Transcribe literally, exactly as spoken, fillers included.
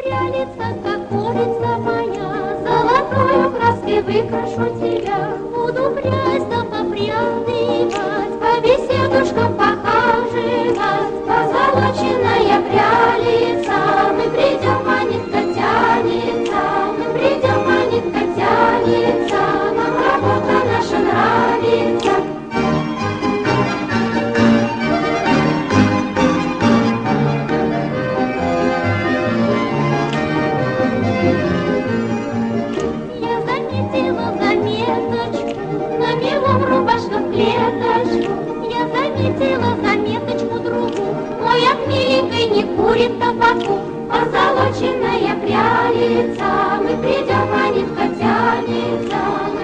пялится, как курица моя. Золотою краской выкрашу тебя, буду прясть да попрядывать, по беседушкам похаживать, позолоченная прялица. Мы придем, а нитка тянется, мы придем, а нитка тянется, нам работа наша нравится. Я заметила заметочку на белом рубашке в клеточку. Я заметила заметочку другую, мой от миленькой не курит табаку. Позолоченная прялица, мы придем, а нитка тянется.